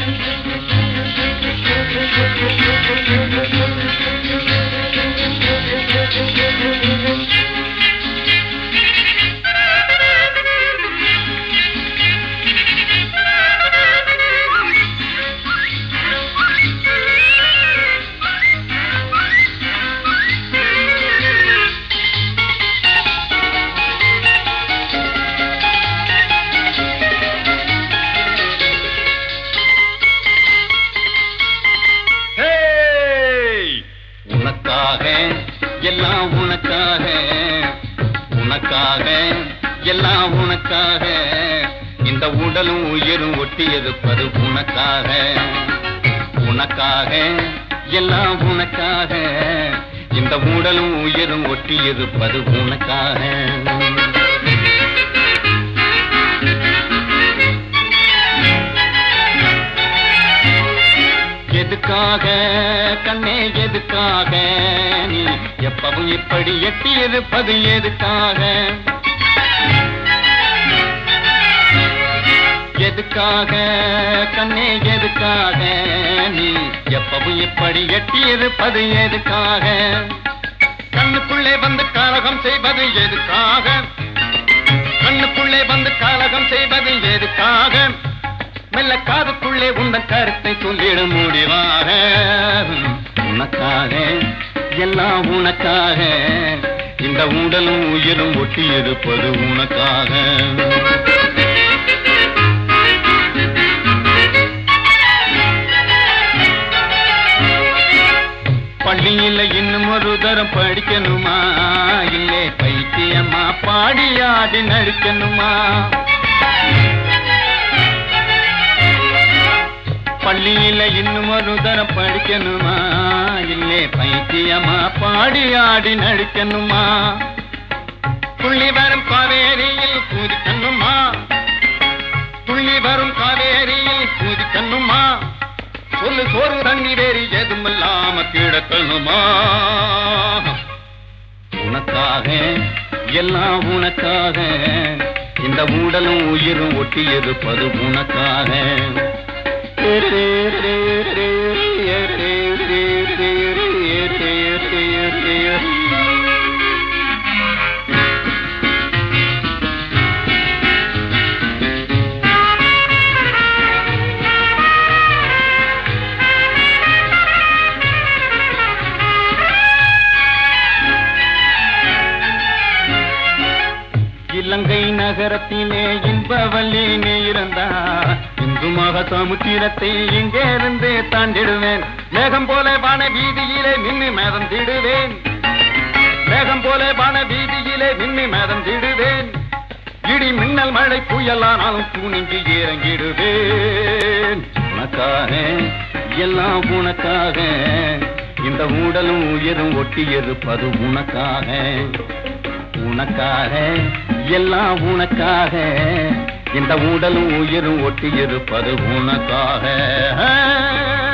எல்லாம் உனக்காக, உனக்காக எல்லாம் உனக்காக, இந்த உடலும் உயிரும் ஒட்டியிருப்பது உனக்காக, உனக்காக எல்லாம் உனக்காக, இந்த உடலும் உயிரும் ஒட்டியிருப்பது உனக்காக. எதுக்காக கண்ணே எதுக்காக நீ எப்பவும் இப்படி எட்டி இருப்பது எதுக்காக, எதுக்காக கண்ணே எதுக்காக நீ எப்பவும் இப்படி எட்டி இருப்பது எதுக்காக, கண்ணுக்குள்ளே வந்து கலகம் செய்வது எதுக்காக, கண்ணுக்குள்ளே வந்து கலகம் செய்வது எதுக்காக, மெல்ல காதுக்குள்ளே உந்தன் கருத்தை சொல்லிட முடிவாக. உனக்காக எல்லாம் உனக்காக, இந்த உடலும் உயிரும் ஒட்டி இருப்பது உனக்காக. பள்ளியில் இன்னும் ஒரு தரம் படிக்கணுமா, இல்லை பைத்தியமா பாடியாடி நடிக்கணுமா, பள்ளியில இன்னும் ஒரு தரம் படிக்கணுமா, இல்லை பைத்தியமா பாடியாடி நடிக்கணுமா, துள்ளி வரும் காவேரியில் குதிக்கணுமா, துள்ளி வரும் காவேரியில் குதிக்கணுமா, சொல்லு சோறு தண்ணி வேறி எதுமில்லாம கிடக்கணுமா. உனக்காக எல்லாம் உனக்காக, இந்த உடலும் உயிரும் ஒட்டி இருப்பது உனக்காக. இலங்கை நகரத்திலே இன்பவல்லி நீ இருந்தா, இந்து மக சமுத்திரத்தை இங்கே இருந்து தாண்டிடுவேன், மேகம் போல வான வீதியிலே நின்று மேதம் திடுவேன், மேகம் போல வான வீதியிலே நின்று மேதம் திடுவேன், இடி மின்னல் மழை புயலானாலும் துணிஞ்சு இறங்கிடுவேன். உனக்காக எல்லாம் உனக்காக, இந்த உடலும் உயிரும் ஒட்டி இருப்பது உனக்காக, உனக்காக எல்லாம் உனக்காக, இந்த உடலும் உயிரும் ஒட்டி இருப்பது உனக்காக.